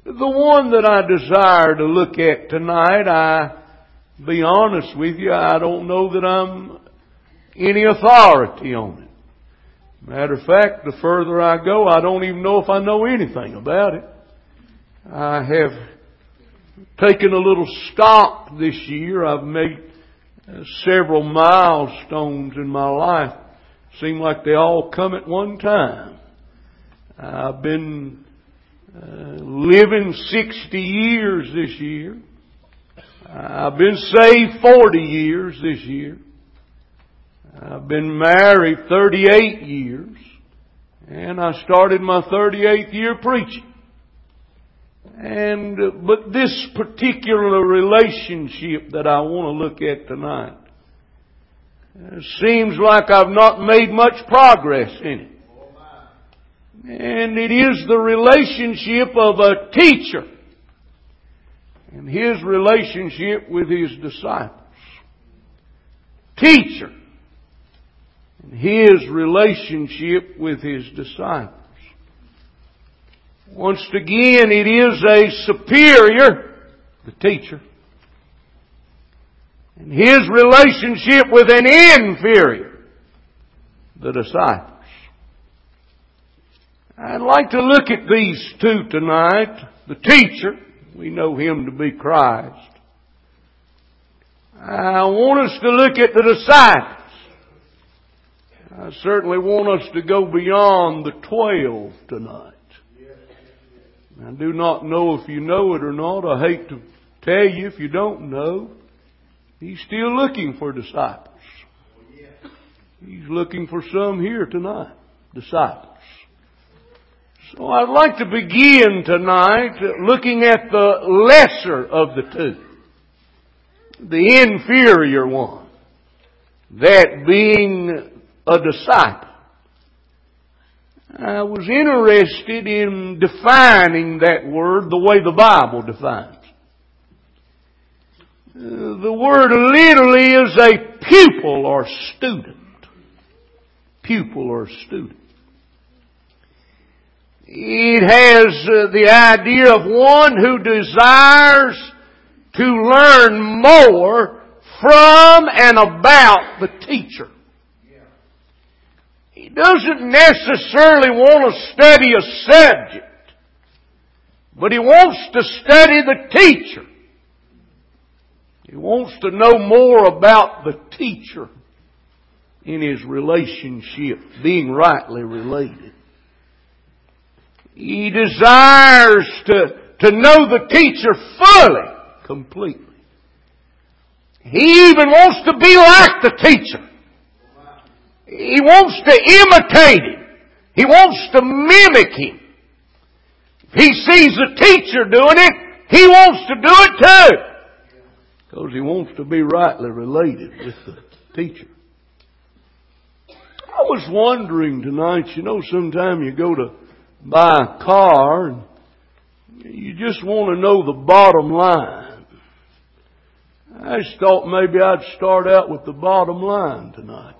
The one that I desire to look at tonight, be honest with you, I don't know that I'm any authority on it. Matter of fact, the further I go, I don't even know if I know anything about it. I have taken a little stock this year. I've made several milestones in my life. Seem like they all come at one time. I've been living 60 years this year. I've been saved 40 years this year. I've been married 38 years. And I started my 38th year preaching. But this particular relationship that I want to look at tonight, seems like I've not made much progress in it. And it is the relationship of a teacher and his relationship with his disciples. Teacher and his relationship with his disciples. Once again, it is a superior, the teacher, and his relationship with an inferior, the disciples. I'd like to look at these two tonight. The teacher, we know him to be Christ. I want us to look at the disciples. I certainly want us to go beyond the 12 tonight. I do not know if you know it or not. I hate to tell you if you don't know. He's still looking for disciples. He's looking for some here tonight. Disciples. So I'd like to begin tonight looking at the lesser of the two. The inferior one. That being a disciple. I was interested in defining that word the way the Bible defines it. The word literally is a pupil or student. Pupil or student. It has the idea of one who desires to learn more from and about the teacher. He doesn't necessarily want to study a subject, but he wants to study the teacher. He wants to know more about the teacher in his relationship, being rightly related. He desires to know the teacher fully, completely. He even wants to be like the teacher. He wants to imitate him. He wants to mimic him. If he sees the teacher doing it, he wants to do it too. Because he wants to be rightly related with the teacher. I was wondering tonight, sometime you go to buy a car and you just want to know the bottom line. I just thought maybe I'd start out with the bottom line tonight.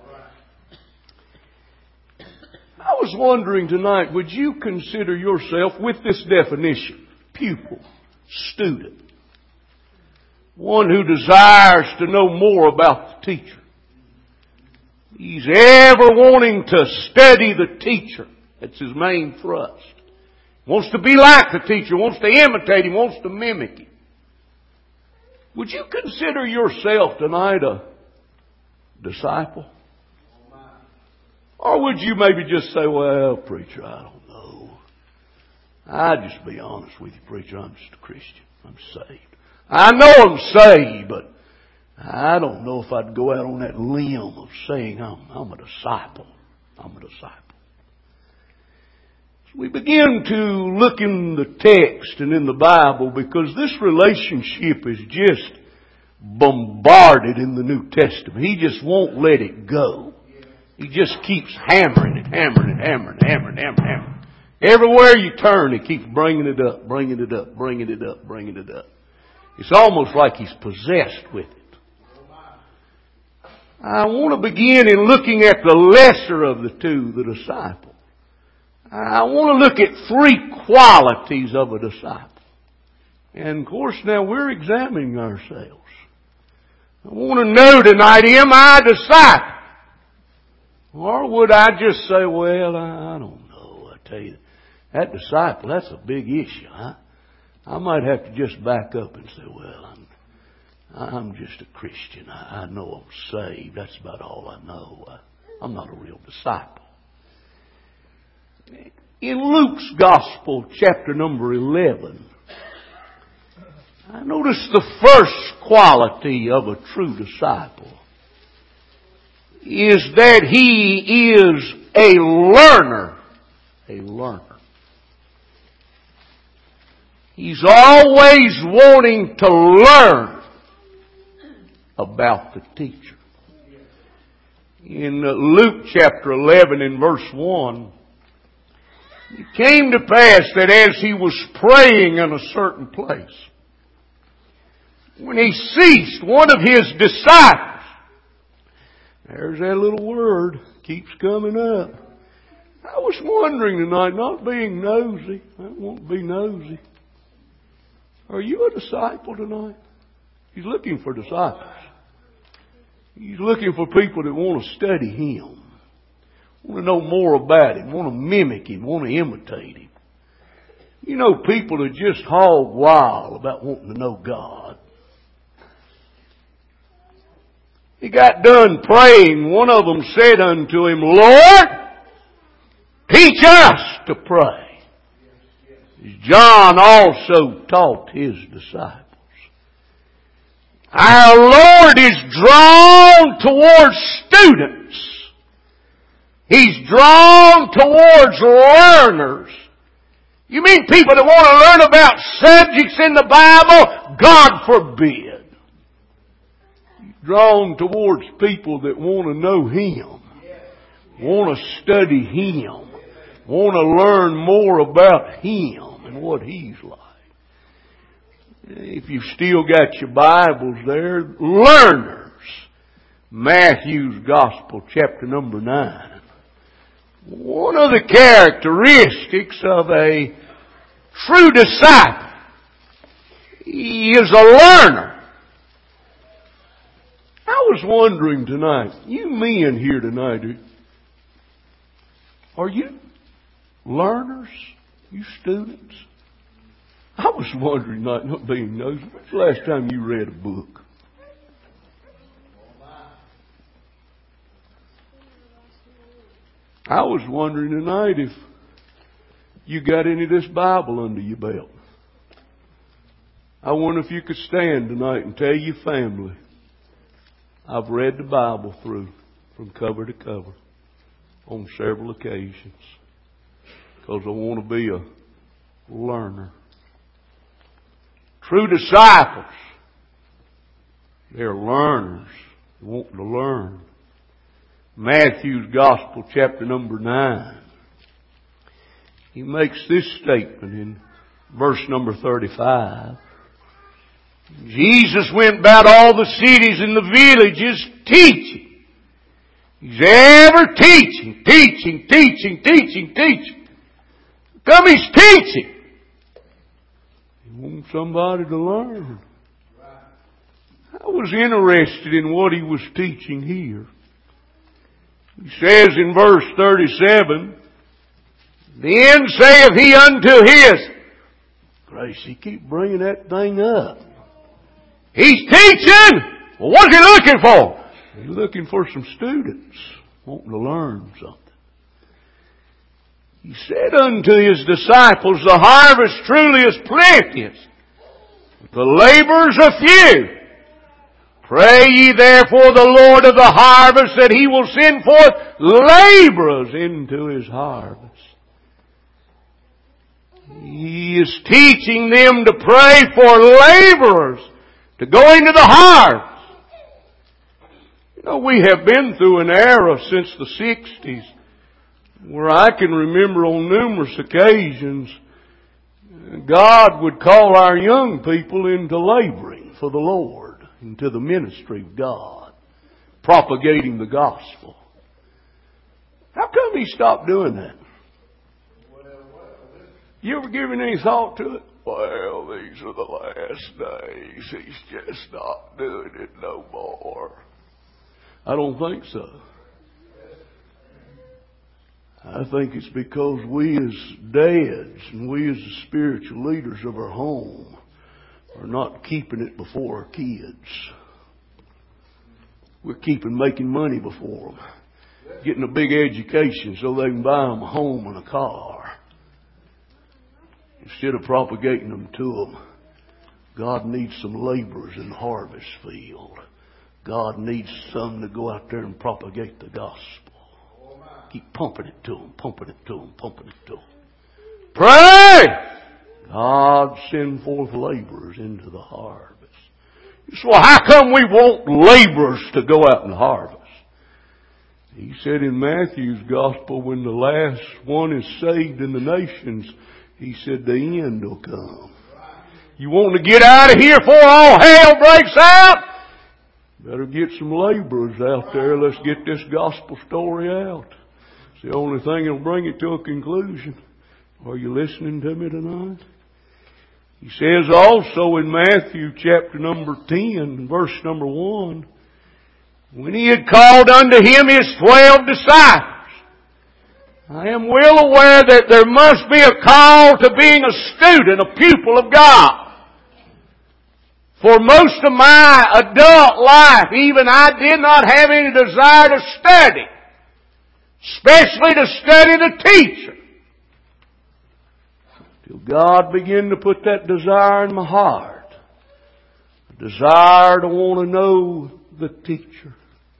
I was wondering tonight, would you consider yourself with this definition? Pupil, student. One who desires to know more about the teacher. He's ever wanting to study the teacher. That's his main thrust. Wants to be like the teacher, wants to imitate him, wants to mimic him. Would you consider yourself tonight a disciple? Or would you maybe just say, well, preacher, I don't know. I'd just be honest with you, preacher, I'm just a Christian. I'm saved. I know I'm saved, but I don't know if I'd go out on that limb of saying I'm a disciple. I'm a disciple. So we begin to look in the text and in the Bible because this relationship is just bombarded in the New Testament. He just won't let it go. He just keeps hammering it, hammering it, hammering it, hammering it, hammering it, hammering it. Everywhere you turn, he keeps bringing it up, bringing it up, bringing it up, bringing it up. It's almost like he's possessed with it. I want to begin in looking at the lesser of the two, the disciple. I want to look at three qualities of a disciple. And of course now we're examining ourselves. I want to know tonight, am I a disciple? Or would I just say, well, I don't know. I tell you, that disciple, that's a big issue. I might have to just back up and say, well, I'm just a Christian. I know I'm saved. That's about all I know. I'm not a real disciple. In Luke's Gospel, chapter number 11, I notice the first quality of a true disciple is that he is a learner. A learner. He's always wanting to learn about the teacher. In Luke chapter 11 in verse 1, it came to pass that as he was praying in a certain place, when he ceased, one of his disciples, there's that little word, keeps coming up. I was wondering tonight, not being nosy, I won't be nosy. Are you a disciple tonight? He's looking for disciples. He's looking for people that want to study Him, want to know more about Him, want to mimic Him, want to imitate Him. You know, people that just hog wild about wanting to know God. He got done praying. One of them said unto him, Lord, teach us to pray. John also taught his disciples. Our Lord is drawn towards students. He's drawn towards learners. You mean people that want to learn about subjects in the Bible? God forbid. Drawn towards people that want to know Him, want to study Him, want to learn more about Him and what He's like. If you've still got your Bibles there, learners. Matthew's Gospel, chapter number 9. One of the characteristics of a true disciple, he is a learner. I was wondering tonight, you men here tonight, are you learners? You students? I was wondering tonight, not being nosy, when's the last time you read a book? I was wondering tonight if you got any of this Bible under your belt. I wonder if you could stand tonight and tell your family, I've read the Bible through from cover to cover on several occasions because I want to be a learner. True disciples, they're learners wanting to learn. Matthew's Gospel, chapter number 9. He makes this statement in verse number 35. Jesus went about all the cities and the villages teaching. He's ever teaching. Come, He's teaching. He wants somebody to learn. I was interested in what He was teaching here. He says in verse 37, Then saith He unto His... Grace, He keep bringing that thing up. He's teaching! Well, what's He looking for? He's looking for some students wanting to learn something. He said unto His disciples, The harvest truly is plenteous, but the laborers are few. Pray ye therefore the Lord of the harvest that He will send forth laborers into His harvest. He is teaching them to pray for laborers to go into the harvest. You know, we have been through an era since the 60s where I can remember on numerous occasions God would call our young people into laboring for the Lord, into the ministry of God, propagating the gospel. How come He stopped doing that? You ever given any thought to it? Well, well, these are the last days. He's just not doing it no more. I don't think so. I think it's because we as dads and we as the spiritual leaders of our home are not keeping it before our kids. We're keeping making money before them. Getting a big education so they can buy them a home and a car. Instead of propagating them to them, God needs some laborers in the harvest field. God needs some to go out there and propagate the gospel. Keep pumping it to them, pumping it to them, pumping it to them. Pray! God send forth laborers into the harvest. So how come we want laborers to go out and harvest? He said in Matthew's gospel, when the last one is saved in the nations, he said the end will come. You want to get out of here before all hell breaks out? Better get some laborers out there. Let's get this gospel story out. It's the only thing that'll bring it to a conclusion. Are you listening to me tonight? He says also in Matthew chapter number 10, verse number 1, when he had called unto him his 12 disciples. I am well aware that there must be a call to being a student, a pupil of God. For most of my adult life, even I did not have any desire to study. Especially to study the teacher. Till God began to put that desire in my heart. A desire to want to know the teacher.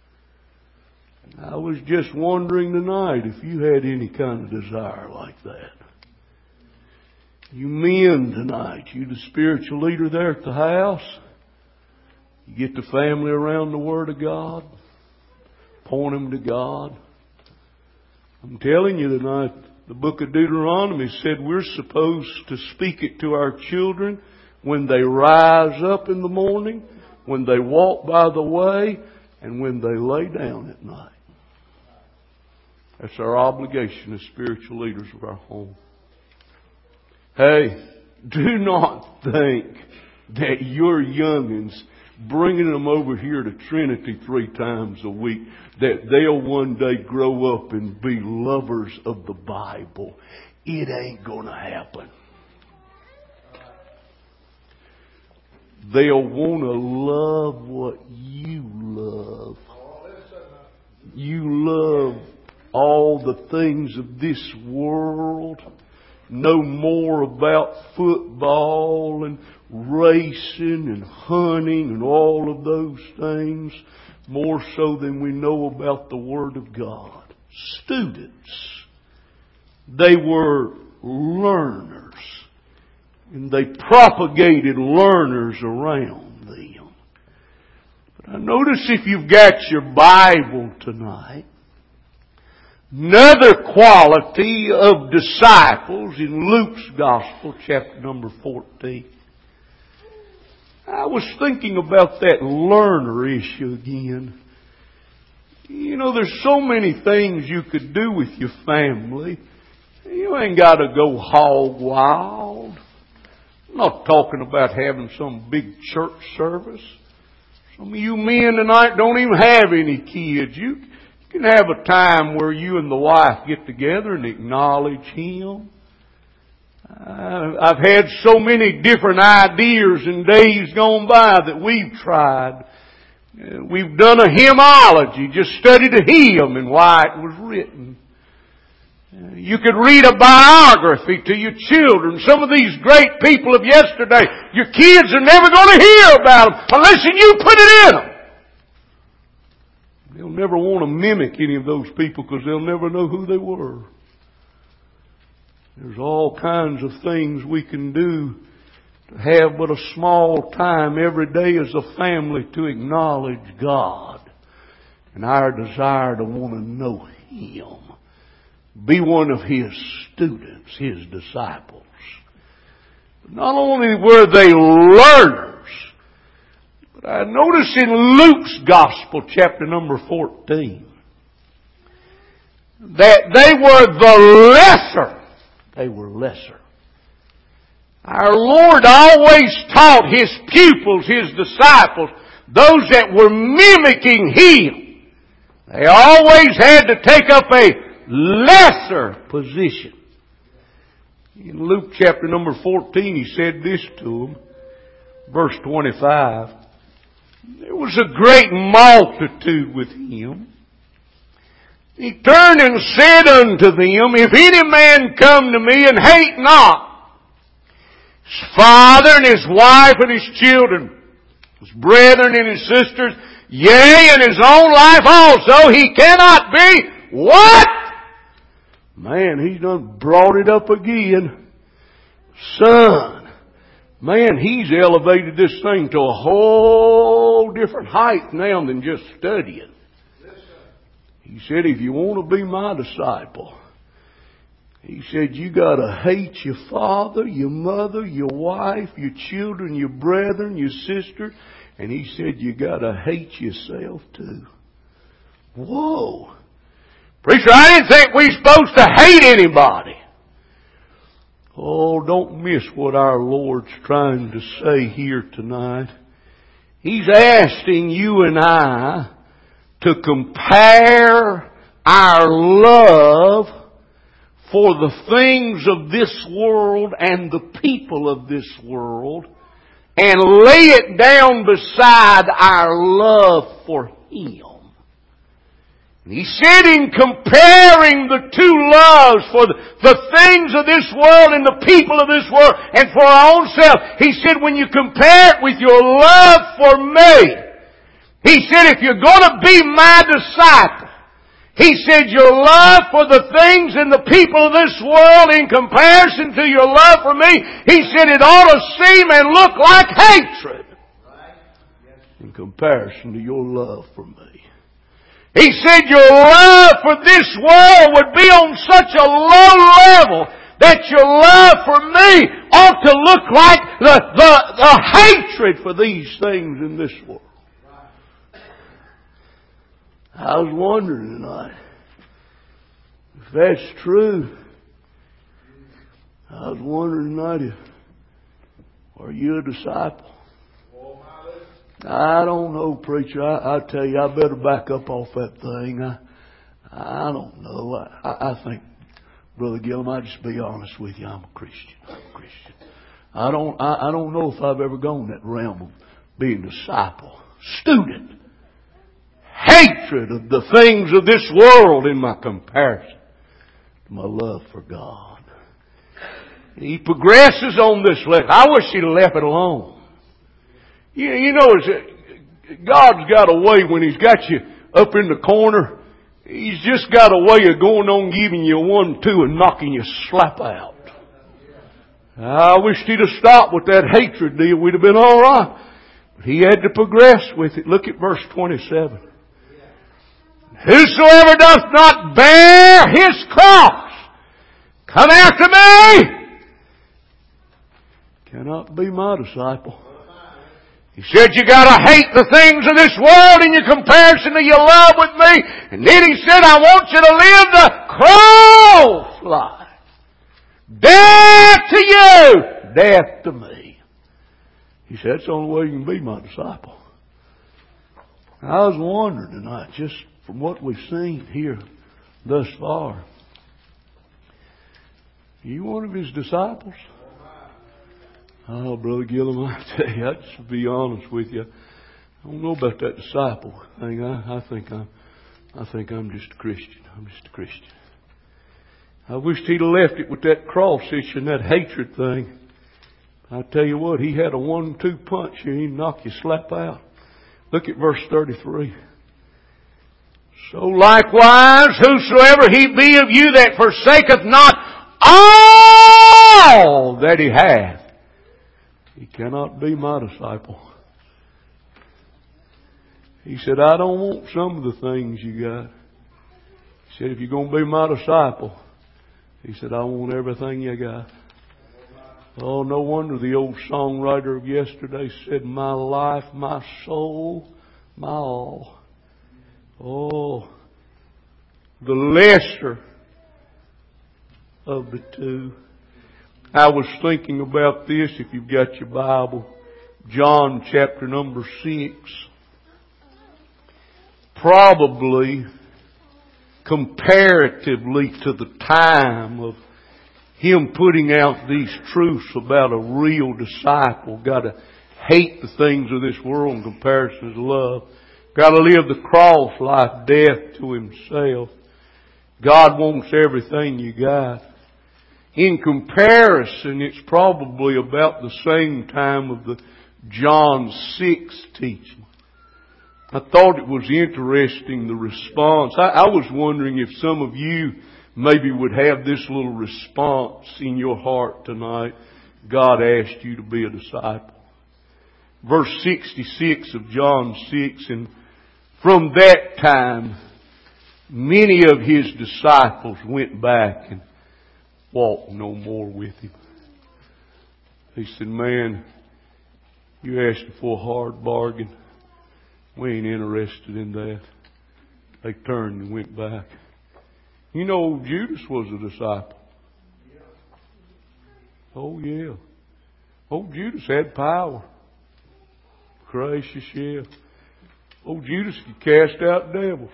I was just wondering tonight if you had any kind of desire like that. You men tonight, you the spiritual leader there at the house, you get the family around the Word of God, point them to God. I'm telling you tonight, the book of Deuteronomy said we're supposed to speak it to our children when they rise up in the morning, when they walk by the way, and when they lay down at night. That's our obligation as spiritual leaders of our home. Hey, do not think that your youngins, bringing them over here to Trinity 3 times a week, that they'll one day grow up and be lovers of the Bible. It ain't going to happen. They'll want to love what you love. You love all the things of this world. Know more about football and racing and hunting and all of those things, more so than we know about the Word of God. Students. They were learners. And they propagated learners around them. But I notice if you've got your Bible tonight, another quality of disciples in Luke's Gospel, chapter number 14. I was thinking about that learner issue again. You know, there's so many things you could do with your family. You ain't got to go hog wild. I'm not talking about having some big church service. Some of you men tonight don't even have any kids. You can have a time where you and the wife get together and acknowledge Him. I've had so many different ideas in days gone by that we've tried. We've done a hymnology, just studied a hymn and why it was written. You could read a biography to your children. Some of these great people of yesterday, your kids are never going to hear about them unless you put it in them. They'll never want to mimic any of those people because they'll never know who they were. There's all kinds of things we can do to have but a small time every day as a family to acknowledge God and our desire to want to know Him. Be one of His students, His disciples. But not only were they learners, but I notice in Luke's Gospel, chapter number 14, that they were the lesser. They were lesser. Our Lord always taught His pupils, His disciples, those that were mimicking Him, they always had to take up a lesser position. In Luke chapter number 14, He said this to them, verse 25. There was a great multitude with Him. He turned and said unto them, If any man come to me and hate not his father and his wife and his children, his brethren and his sisters, yea, and his own life also, he cannot be what? Man, he's done brought it up again. Son. Man, he's elevated this thing to a whole different height now than just studying. He said, if you want to be my disciple, He said, you gotta hate your father, your mother, your wife, your children, your brethren, your sister. And He said, you gotta hate yourself too. Whoa. Preacher, I didn't think we were supposed to hate anybody. Oh, don't miss what our Lord's trying to say here tonight. He's asking you and I to compare our love for the things of this world and the people of this world and lay it down beside our love for Him. And He said in comparing the two loves for the things of this world and the people of this world and for our own self, He said when you compare it with your love for me, He said, if you're going to be my disciple, He said, your love for the things and the people of this world in comparison to your love for me, He said it ought to seem and look like hatred in comparison to your love for me. He said your love for this world would be on such a low level that your love for me ought to look like the hatred for these things in this world. I was wondering tonight, if that's true, I was wondering tonight, are you a disciple? I don't know, preacher. I tell you, I better back up off that thing. I don't know. I think, Brother Gillum, I'll just be honest with you. I'm a Christian. I don't know if I've ever gone that realm of being a disciple. Student. Hatred of the things of this world in my comparison to my love for God. He progresses on this list. I wish He'd have left it alone. You know, God's got a way when He's got you up in the corner. He's just got a way of going on giving you 1, 2 and knocking you slap out. I wish He'd have stopped with that hatred deal. We'd have been all right. But He had to progress with it. Look at verse 27. Whosoever doth not bear his cross, come after me, cannot be my disciple. He said you gotta hate the things of this world in your comparison to your love with me. And then He said, I want you to live the cross life. Death to you, death to me. He said, that's the only way you can be my disciple. I was wondering tonight, just from what we've seen here thus far, are you one of His disciples? Oh, Brother Gillum, I tell you, I just to be honest with you, I don't know about that disciple thing. I think I'm just a Christian. I'm just a Christian. I wished He'd have left it with that cross issue and that hatred thing. I tell you what, He had a 1-2 punch here. He'd knock you slap out. Look at verse 33. So likewise, whosoever he be of you that forsaketh not all that he hath, he cannot be my disciple. He said, I don't want some of the things you got. He said, if you're going to be my disciple, He said, I want everything you got. Oh, no wonder the old songwriter of yesterday said, my life, my soul, my all. Oh, the lesser of the two. I was thinking about this, if you've got your Bible. John chapter number 6. Probably, comparatively to the time of Him putting out these truths about a real disciple, got to hate the things of this world in comparison to love. Got to live the cross life, death to himself. God wants everything you got. In comparison, it's probably about the same time of the John 6 teaching. I thought it was interesting, the response. I was wondering if some of you maybe would have this little response in your heart tonight. God asked you to be a disciple. Verse 66 of John 6, and from that time, many of His disciples went back and walked no more with Him. He said, man, you asked for a hard bargain. We ain't interested in that. They turned and went back. You know, old Judas was a disciple. Oh, yeah. Old Judas had power. Gracious, yeah. Old Judas could cast out devils.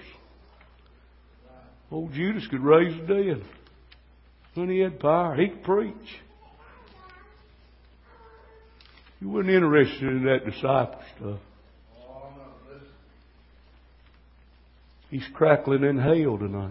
Old Judas could raise the dead. When he had power, he could preach. You wasn't interested in that disciple stuff. He's crackling in hell tonight.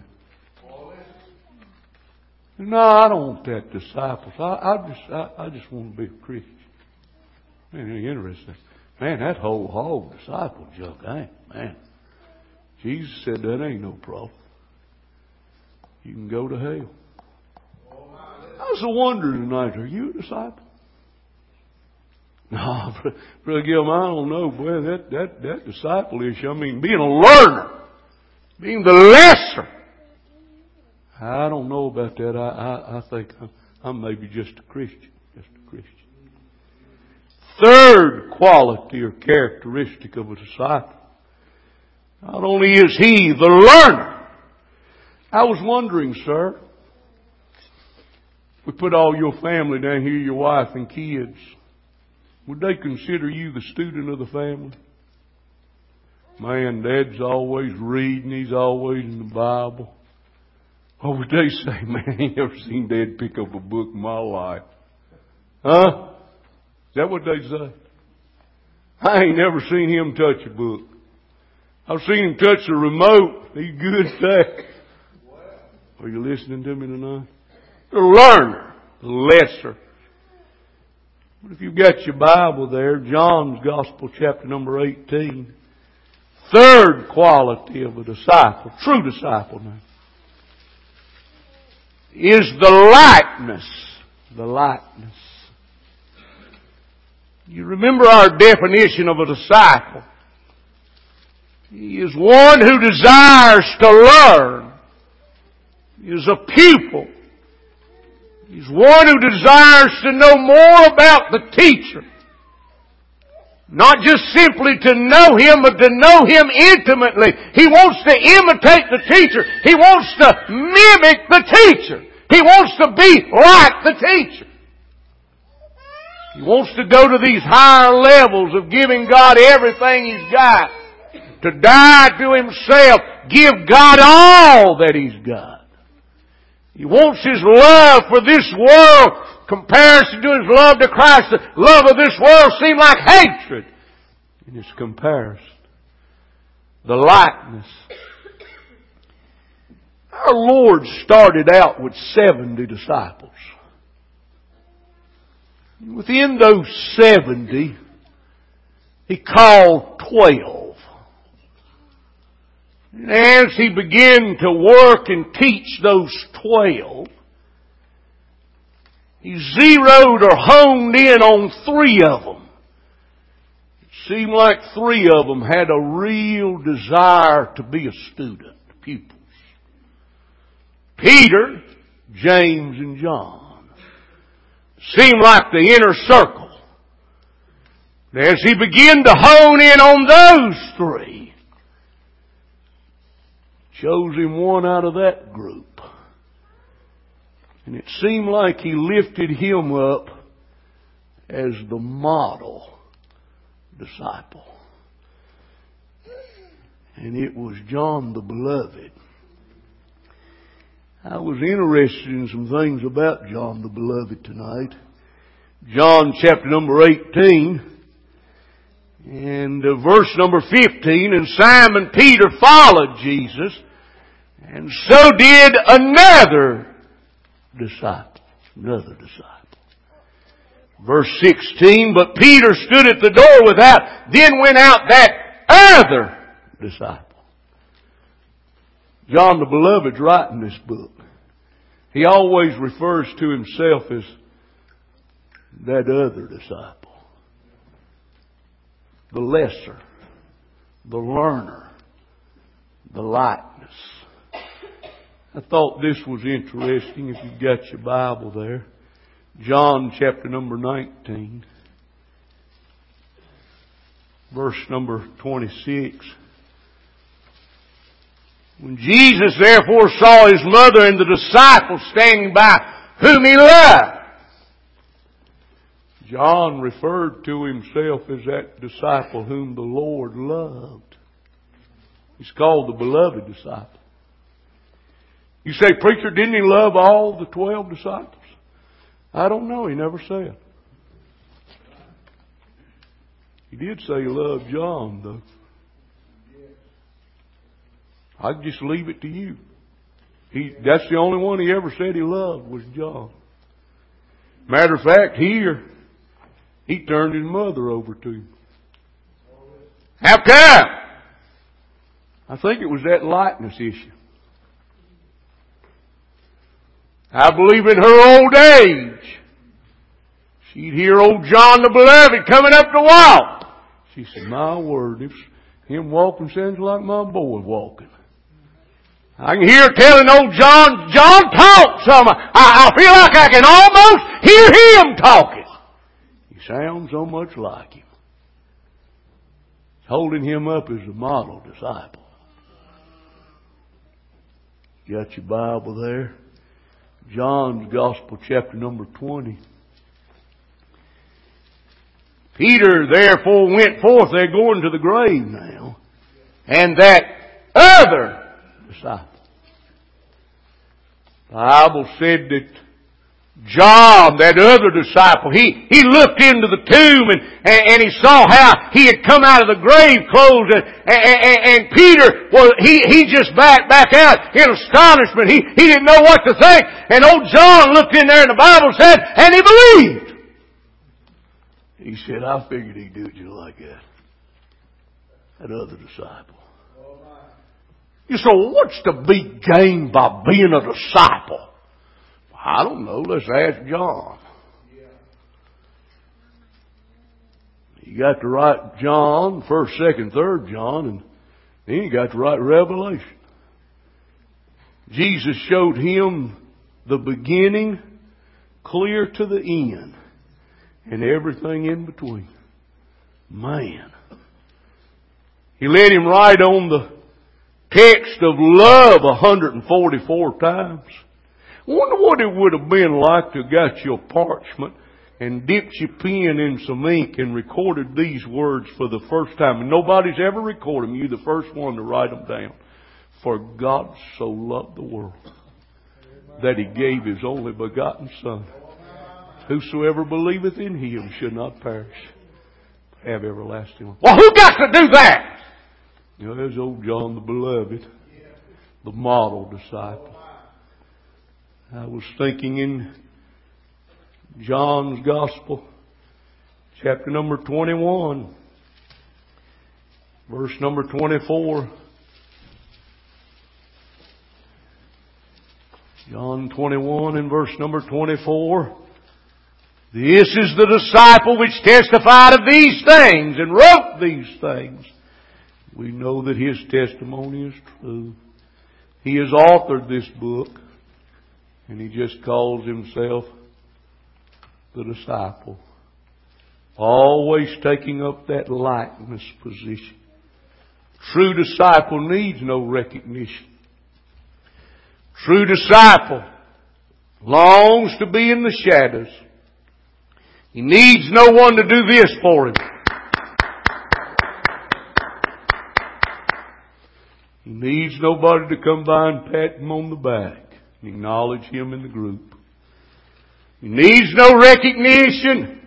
No, I don't want that disciples. I just want to be a Christian. Man, ain't interested. Man, that whole hog disciple junk, man. Jesus said that ain't no problem. You can go to hell. I was wondering tonight, are you a disciple? No, Brother Gilman, I don't know. Boy, that disciple issue, I mean, being a learner, being the lesser. I don't know about that. I think I'm maybe just a Christian. Third quality or characteristic of a disciple. Not only is he the learner. I was wondering, sir, if we put all your family down here, your wife and kids, would they consider you the student of the family? Man, Dad's always reading. He's always in the Bible. Or would they say, man, I ain't never seen Dad pick up a book in my life? Huh? Is that what they say? I ain't never seen him touch a book. I've seen him touch the remote. He's good at that. Are you listening to me tonight? The learner, the lesser. But if you've got your Bible there, John's Gospel, chapter number 18. Third quality of a disciple, true disciple now, is the likeness. The likeness. You remember our definition of a disciple. He is one who desires to learn. He is a pupil. He's one who desires to know more about the teacher. Not just simply to know him, but to know him intimately. He wants to imitate the teacher. He wants to mimic the teacher. He wants to be like the teacher. He wants to go to these higher levels of giving God everything He's got. To die to himself. Give God all that He's got. He wants His love for this world. Comparison to His love to Christ. The love of this world seems like hatred. In its comparison. The likeness. Our Lord started out with 70 disciples. Within those 70, He called 12. And as He began to work and teach those 12, He zeroed or honed in on 3 of them. It seemed like 3 of them had a real desire to be a student, pupils. Peter, James, and John. Seemed like the inner circle. As He began to hone in on those 3, chose Him one out of that group. And it seemed like He lifted him up as the model disciple. And it was John the Beloved. I was interested in some things about John the Beloved tonight. John chapter number 18 and verse number 15. And Simon Peter followed Jesus, and so did another disciple. Another disciple. Verse 16, but Peter stood at the door without, then went out that other disciple. John the Beloved's writing this book. He always refers to himself as that other disciple. The lesser, the learner, the likeness. I thought this was interesting if you've got your Bible there. John chapter number 19, verse number 26. When Jesus therefore saw His mother and the disciples standing by, whom He loved, John referred to himself as that disciple whom the Lord loved. He's called the beloved disciple. You say, preacher, didn't He love all the 12 disciples? I don't know. He never said. He did say He loved John, though. I can just leave it to you. That's the only one He ever said He loved was John. Matter of fact, here, He turned His mother over to Him. How come? I think it was that likeness issue. I believe in her old age, she'd hear old John the Beloved coming up to walk. She said, my word, if him walking sounds like my boy walking. I can hear her telling old John talk some. I feel like I can almost hear him talking. He sounds so much like him. Holding him up as a model disciple. You got your Bible there? John's Gospel, chapter number 20. Peter therefore went forth. They're going to the grave now. And that other disciple. The Bible said that John, that other disciple, he looked into the tomb and he saw how he had come out of the grave clothes and Peter, well, he just backed out in astonishment. He didn't know what to think. And old John looked in there and the Bible said, and he believed. He said, I figured He'd do it just like that. That other disciple. You say, well, what's the big gain by being a disciple? I don't know. Let's ask John. You got to write John, 1st, 2nd, 3rd John, and then you got to write Revelation. Jesus showed him the beginning clear to the end and everything in between. Man. He let him write on the text of love 144 times. I wonder what it would have been like to have got your parchment and dipped your pen in some ink and recorded these words for the first time. And nobody's ever recorded them. You're the first one to write them down. For God so loved the world that He gave His only begotten Son. Whosoever believeth in Him should not perish, but have everlasting life. Well, who got to do that? You know, there's old John the Beloved, the model disciple. I was thinking in John's Gospel, chapter number 21, verse number 24. John 21 and verse number 24. This is the disciple which testified of these things and wrote these things. We know that his testimony is true. He has authored this book. And he just calls himself the disciple. Always taking up that likeness position. True disciple needs no recognition. True disciple longs to be in the shadows. He needs no one to do this for him. He needs nobody to come by and pat him on the back and acknowledge him in the group. He needs no recognition.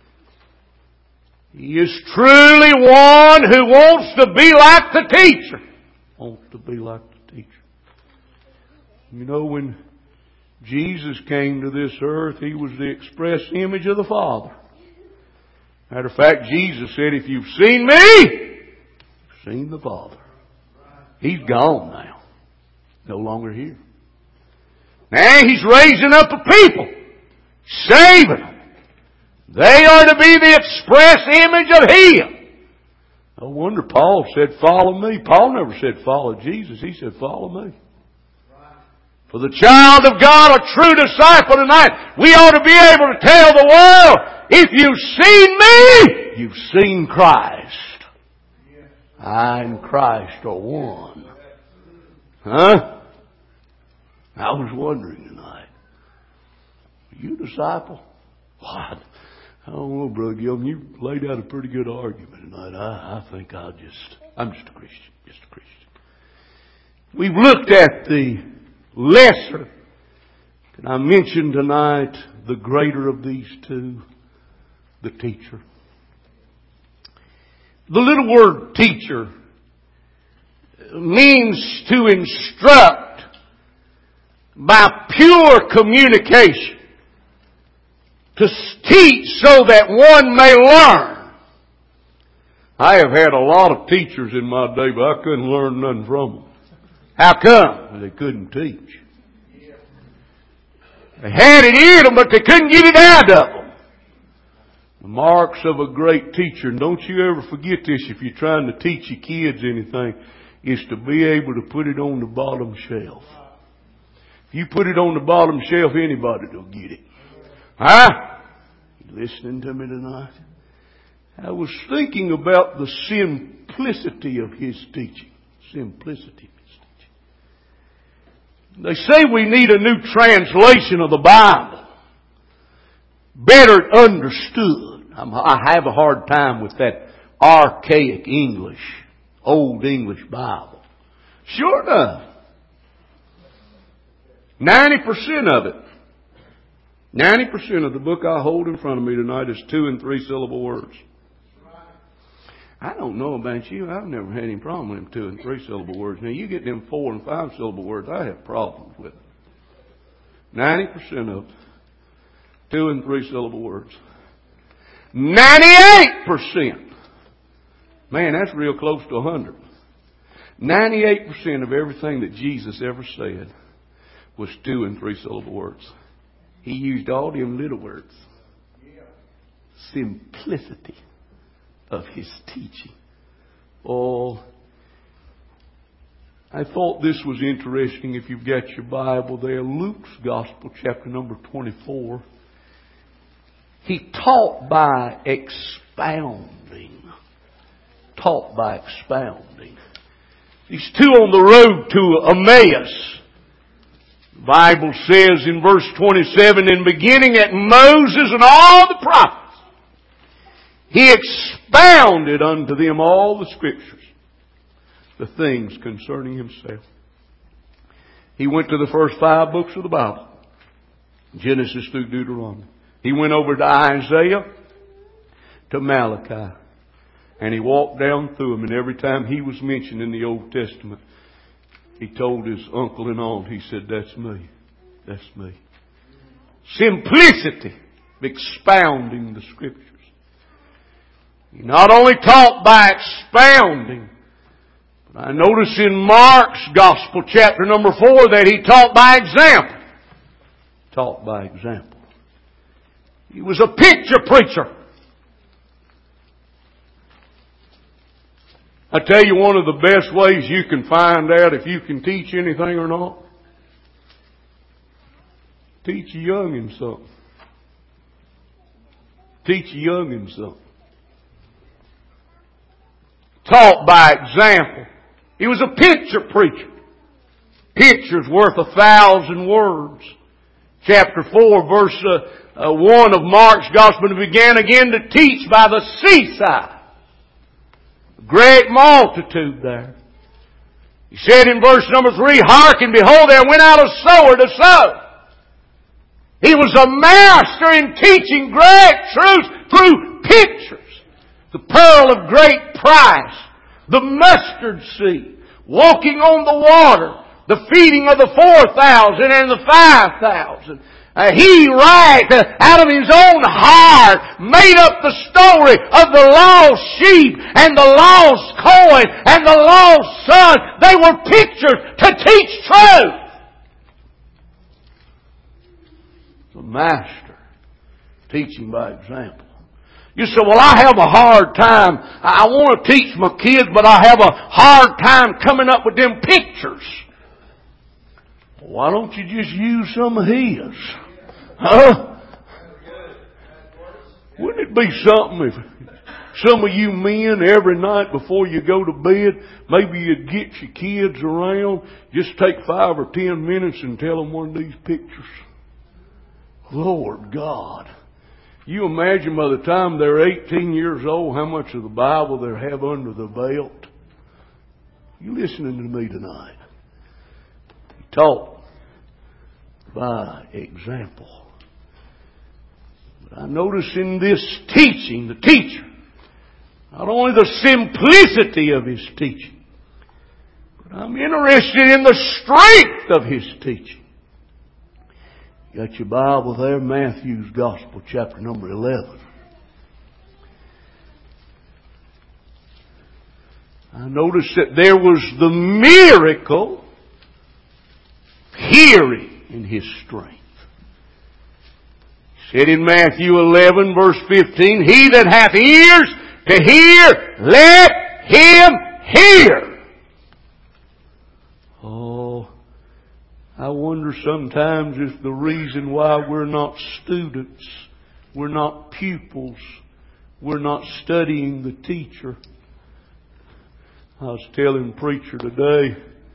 He is truly one who wants to be like the teacher. Wants to be like the teacher. You know, when Jesus came to this earth, He was the express image of the Father. Matter of fact, Jesus said, if you've seen me, you've seen the Father. He's gone now. No longer here. Now He's raising up a people. Saving them. They are to be the express image of Him. No wonder Paul said, follow me. Paul never said follow Jesus. He said follow me. For the child of God, a true disciple tonight, we ought to be able to tell the world, if you've seen me, you've seen Christ. I and Christ are one. Huh? I was wondering tonight, are you a disciple? What? I don't know, Brother Gilman. You laid out a pretty good argument tonight. I think I'm just a Christian. Just a Christian. We've looked at the lesser. Can I mention tonight the greater of these two? The teacher. The little word teacher means to instruct by pure communication. To teach so that one may learn. I have had a lot of teachers in my day, but I couldn't learn nothing from them. How come? Well, they couldn't teach. They had it in them, but they couldn't get it out of them. The marks of a great teacher, and don't you ever forget this if you're trying to teach your kids anything, is to be able to put it on the bottom shelf. If you put it on the bottom shelf, anybody will get it. Huh? You listening to me tonight? I was thinking about the simplicity of His teaching. Simplicity of His teaching. They say we need a new translation of the Bible. Better understood. I have a hard time with that archaic English, Old English Bible. Sure enough. 90% of it. 90% of the book I hold in front of me tonight is 2 and 3 syllable words. I don't know about you. I've never had any problem with them 2 and 3 syllable words. Now you get them 4 and 5 syllable words, I have problems with them. 90% of 2 and 3 syllable words. 98%. Man, that's real close to 100. 98% of everything that Jesus ever said was 2 and 3 syllable words. He used all them little words. Simplicity of His teaching. Oh, I thought this was interesting if you've got your Bible there. Luke's Gospel, chapter number 24. He taught by expounding. Taught by expounding. These two on the road to Emmaus. The Bible says in verse 27, and beginning at Moses and all the prophets, He expounded unto them all the Scriptures, the things concerning Himself. He went to the first 5 books of the Bible, Genesis through Deuteronomy. He went over to Isaiah, to Malachi, and He walked down through them, and every time He was mentioned in the Old Testament, He told His uncle and aunt, He said, that's me. That's me. Simplicity of expounding the Scriptures. He not only taught by expounding, but I notice in Mark's Gospel, chapter number 4, that He taught by example. Taught by example. He was a picture preacher. I tell you, one of the best ways you can find out if you can teach anything or not, teach a youngin' something. Teach a youngin' something. Taught by example. He was a picture preacher. Picture's worth 1,000 words. chapter 4, verse 1 of Mark's Gospel, and began again to teach by the seaside. A great multitude there. He said in verse number 3, Hearken, behold, there went out a sower to sow. He was a master in teaching great truths through pictures. The pearl of great price, the mustard seed, walking on the water, the feeding of the 4,000 and the 5,000. He right out of his own heart made up the story of the lost sheep and the lost coin and the lost son. They were pictures to teach truth. The master teaching by example. You say, well, I have a hard time. I want to teach my kids, but I have a hard time coming up with them pictures. Why don't you just use some of his? Huh? Wouldn't it be something if some of you men every night before you go to bed, maybe you'd get your kids around, just take 5 or 10 minutes and tell them one of these pictures? Lord God. You imagine by the time they're 18 years old how much of the Bible they have under the belt? You listening to me tonight? Taught by example. But I notice in this teaching, the teacher, not only the simplicity of his teaching, but I'm interested in the strength of his teaching. You got your Bible there, Matthew's Gospel, chapter number 11. I noticed that there was the miracle hearing in his strength. He said in Matthew 11, verse 15, He that hath ears to hear, let him hear. Oh, I wonder sometimes if the reason why we're not students, we're not pupils, we're not studying the teacher. I was telling the preacher today,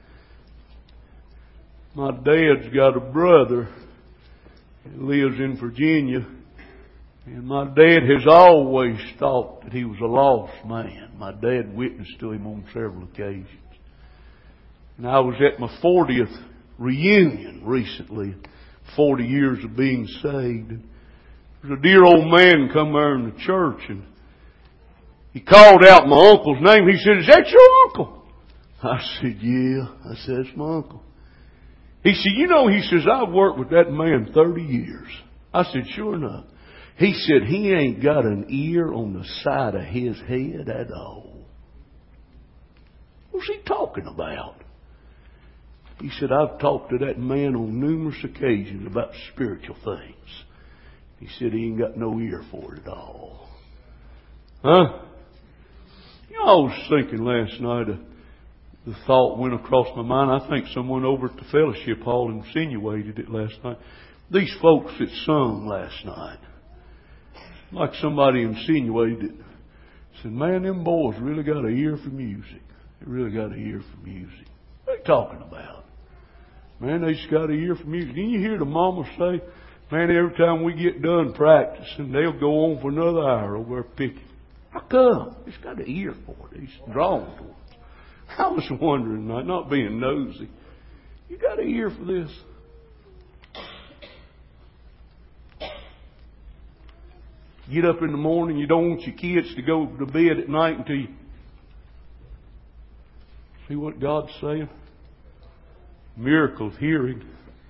my dad's got a brother that lives in Virginia, and my dad has always thought that he was a lost man. My dad witnessed to him on several occasions. And I was at my 40th reunion recently, 40 years of being saved. There's a dear old man come there in the church, and he called out my uncle's name. He said, Is that your uncle? I said, Yeah. I said, It's my uncle. He said, he says, I've worked with that man 30 years. I said, Sure enough. He said, he ain't got an ear on the side of his head at all. What's he talking about? He said, I've talked to that man on numerous occasions about spiritual things. He said he ain't got no ear for it at all. Huh? I was thinking last night, the thought went across my mind. I think someone over at the fellowship hall insinuated it last night. These folks that sung last night, like somebody insinuated it, said, man, them boys really got an ear for music. They really got an ear for music. What are they talking about? Man, they just got an ear for music. Didn't you hear the mama say, man, every time we get done practicing, they'll go on for another hour over there picking. How come? He's got an ear for it. He's drawn to it. I was wondering, not being nosy, you got an ear for this? Get up in the morning, you don't want your kids to go to bed at night until you see what God's saying. Miracle of hearing.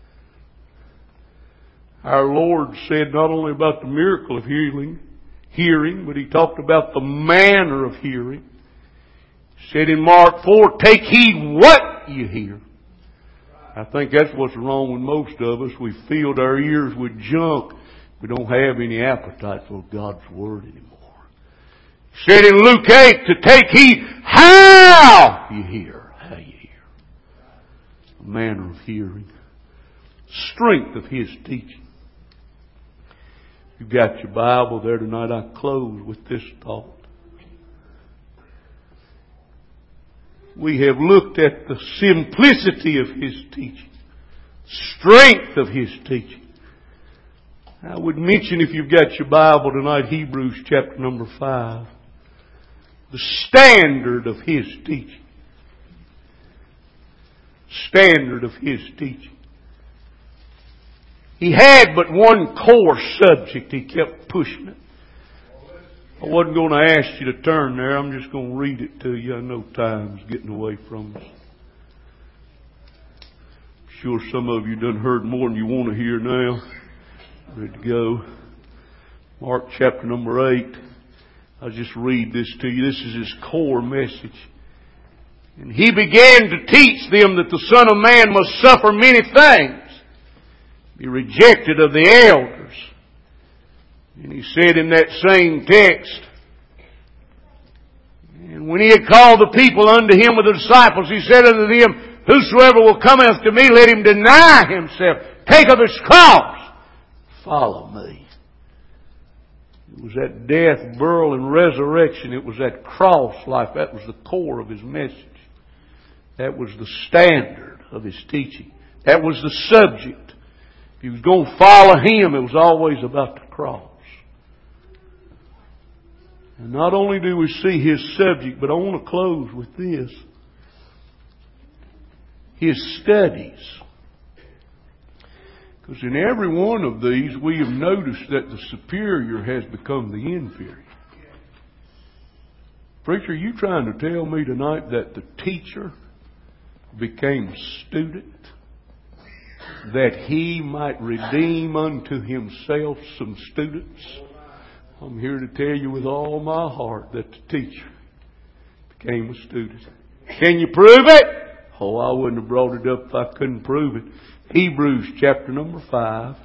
Our Lord said not only about the miracle of hearing, but He talked about the manner of hearing. He said in Mark 4, take heed what you hear. I think that's what's wrong with most of us. We filled our ears with junk. We don't have any appetite for God's Word anymore. He said in Luke 8 to take heed how you hear. How you hear. A manner of hearing. Strength of His teaching. You've got your Bible there tonight. I close with this thought. We have looked at the simplicity of His teaching. Strength of His teaching. I would mention, if you've got your Bible tonight, Hebrews chapter number 5. The standard of His teaching. Standard of His teaching. He had but one core subject. He kept pushing it. I wasn't going to ask you to turn there. I'm just going to read it to you. I know time's getting away from us. I'm sure some of you done heard more than you want to hear now. Ready to go. Mark chapter number 8. I'll just read this to you. This is His core message. And He began to teach them that the Son of Man must suffer many things, be rejected of the elders. And He said in that same text, and when He had called the people unto Him with the disciples, He said unto them, whosoever will come after me, let him deny himself, take up his cross, follow me. It was that death, burial, and resurrection. It was that cross life. That was the core of His message. That was the standard of His teaching. That was the subject. If He was going to follow Him, it was always about the cross. And not only do we see His subject, but I want to close with this. His studies. Because in every one of these, we have noticed that the superior has become the inferior. Preacher, are you trying to tell me tonight that the teacher became student, that he might redeem unto himself some students? I'm here to tell you with all my heart that the teacher became a student. Can you prove it? Oh, I wouldn't have brought it up if I couldn't prove it. Hebrews chapter number 5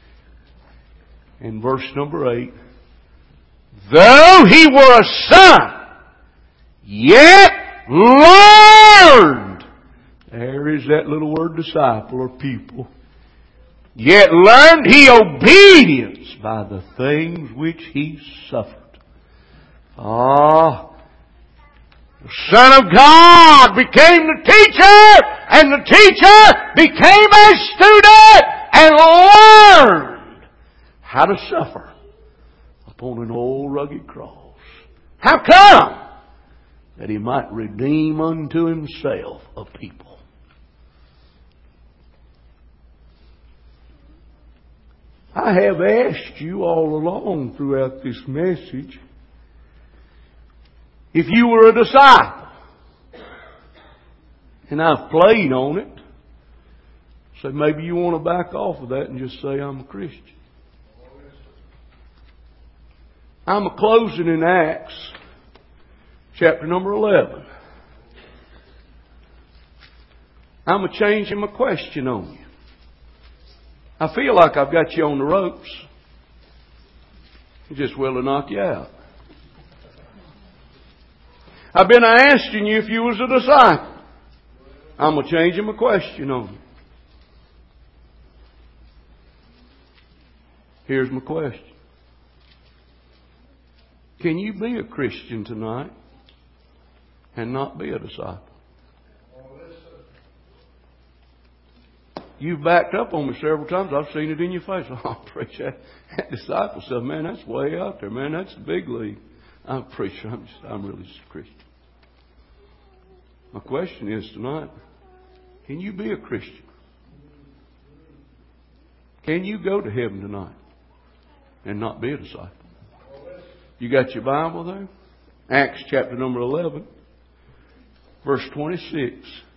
and verse number 8. Though he were a son, yet learned. There is that little word disciple or pupil. Yet learned he obedience by the things which he suffered. The Son of God became the teacher, and the teacher became a student and learned how to suffer upon an old rugged cross. How come? That he might redeem unto himself a people. I have asked you all along throughout this message, if you were a disciple, and I've played on it, so maybe you want to back off of that and just say, I'm a Christian. I'm a closing in Acts, chapter number 11. I'm a changing my question on you. I feel like I've got you on the ropes. I'm just willing to knock you out. I've been asking you if you was a disciple. I'm going to change my question on you. Here's my question. Can you be a Christian tonight and not be a disciple? You've backed up on me several times. I've seen it in your face. Oh, preach that disciple stuff, man, that's way out there, man. That's a big league. I'm a preacher. I'm really just a Christian. My question is tonight, can you be a Christian? Can you go to heaven tonight and not be a disciple? You got your Bible there? Acts chapter number 11, verse 26.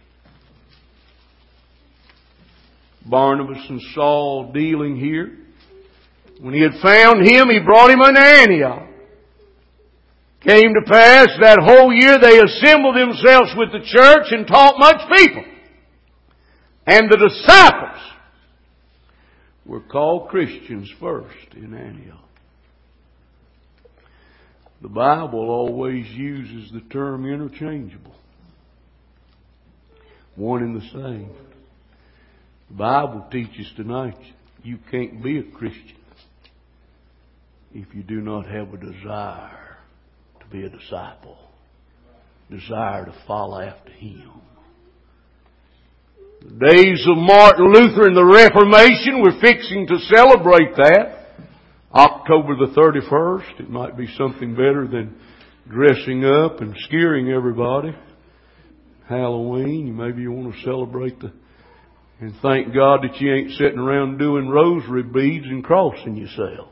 Barnabas and Saul dealing here. When he had found him, he brought him unto Antioch. Came to pass that whole year they assembled themselves with the church and taught much people. And the disciples were called Christians first in Antioch. The Bible always uses the term interchangeable. One and the same. The Bible teaches tonight you can't be a Christian if you do not have a desire to be a disciple. Desire to follow after Him. The days of Martin Luther and the Reformation, we're fixing to celebrate that. October the 31st. It might be something better than dressing up and scaring everybody. Halloween, maybe you want to celebrate and thank God that you ain't sitting around doing rosary beads and crossing yourself.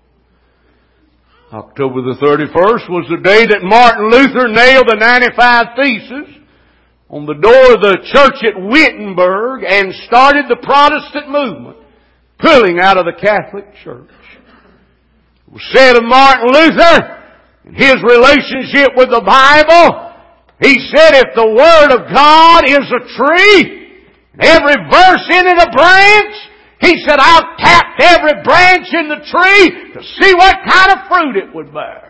October the 31st was the day that Martin Luther nailed the 95 Theses on the door of the church at Wittenberg and started the Protestant movement, pulling out of the Catholic Church. It was said of Martin Luther, in his relationship with the Bible, he said, if the Word of God is a tree, and every verse in it a branch, he said, I've tapped every branch in the tree to see what kind of fruit it would bear.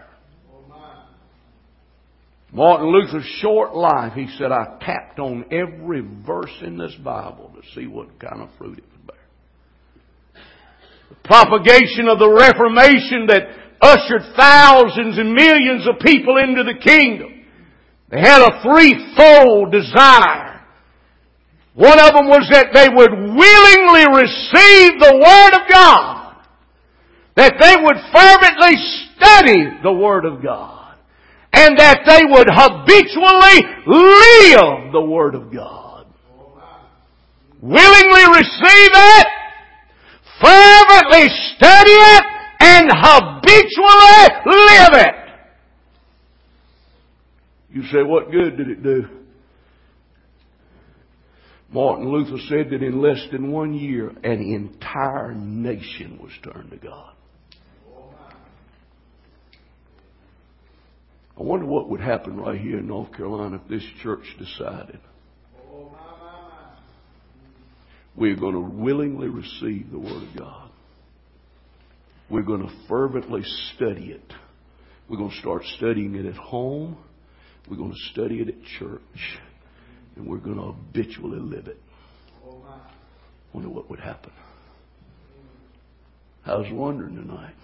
Martin Luther's short life, he said, I tapped on every verse in this Bible to see what kind of fruit it would bear. The propagation of the Reformation that ushered thousands and millions of people into the kingdom. They had a threefold desire. One of them was that they would willingly receive the Word of God. That they would fervently study the Word of God. And that they would habitually live the Word of God. Willingly receive it, fervently study it, and habitually live it. You say, what good did it do? Martin Luther said that in less than 1 year, an entire nation was turned to God. I wonder what would happen right here in North Carolina if this church decided we're going to willingly receive the Word of God. We're going to fervently study it. We're going to start studying it at home. We're going to study it at church. And we're going to habitually live it. I wonder what would happen. I was wondering tonight.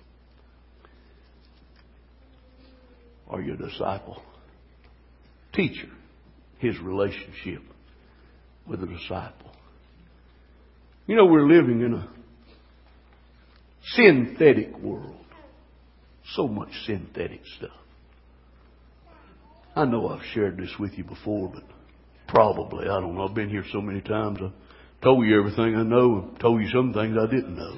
Are you a disciple? Teacher, his relationship with a disciple. You know, we're living in a synthetic world. So much synthetic stuff. I know I've shared this with you before, but probably, I don't know. I've been here so many times. I've told you everything I know and told you some things I didn't know.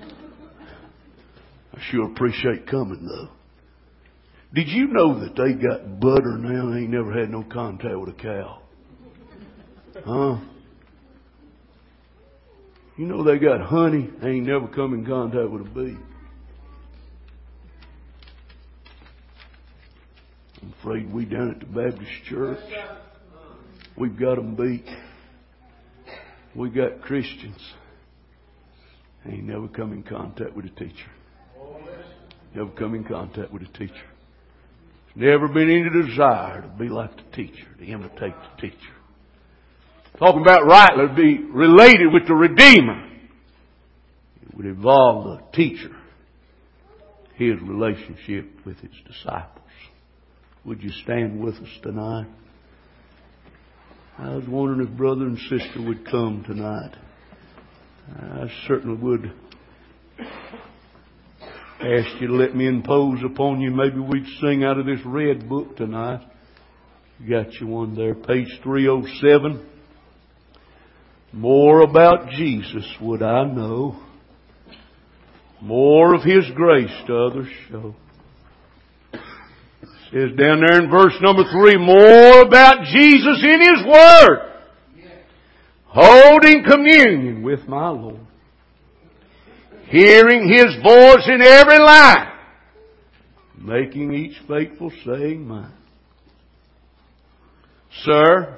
I sure appreciate coming, though. Did you know that they got butter now? They ain't never had no contact with a cow. Huh? You know they got honey? They ain't never come in contact with a bee. I'm afraid we down at the Baptist church, we've got them beat. We got Christians. They ain't never come in contact with a teacher. Never come in contact with a teacher. Never been any desire to be like the teacher, to imitate the teacher. Talking about rightly, to be related with the Redeemer. It would involve the teacher, his relationship with his disciples. Would you stand with us tonight? I was wondering if brother and sister would come tonight. I certainly would ask you to let me impose upon you. Maybe we'd sing out of this red book tonight. You got you one there, page 307. More about Jesus would I know. More of His grace to others show. It says down there in verse number 3, more about Jesus in His Word. Holding communion with my Lord. Hearing His voice in every line. Making each faithful saying mine. Sir,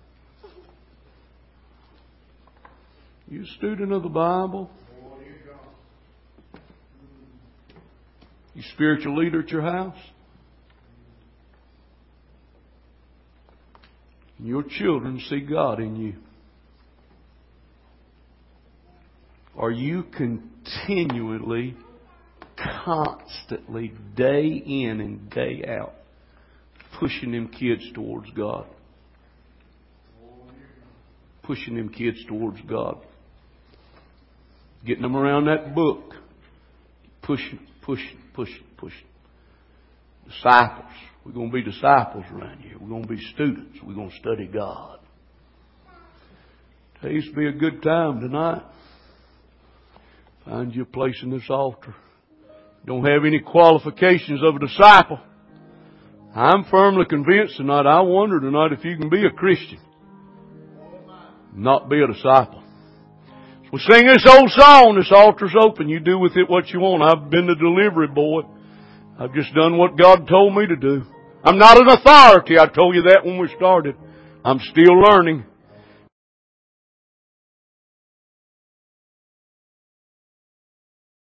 you a student of the Bible? You spiritual leader at your house? Your children see God in you. Are you continually, constantly, day in and day out, pushing them kids towards God? Pushing them kids towards God. Getting them around that book. Pushing, pushing, pushing, pushing. Disciples. We're going to be disciples around here. We're going to be students. We're going to study God. It used to be a good time tonight. Find you a place in this altar. Don't have any qualifications of a disciple. I'm firmly convinced tonight, I wonder tonight if you can be a Christian, not be a disciple. So we sing this old song, this altar's open. You do with it what you want. I've been the delivery boy. I've just done what God told me to do. I'm not an authority. I told you that when we started. I'm still learning.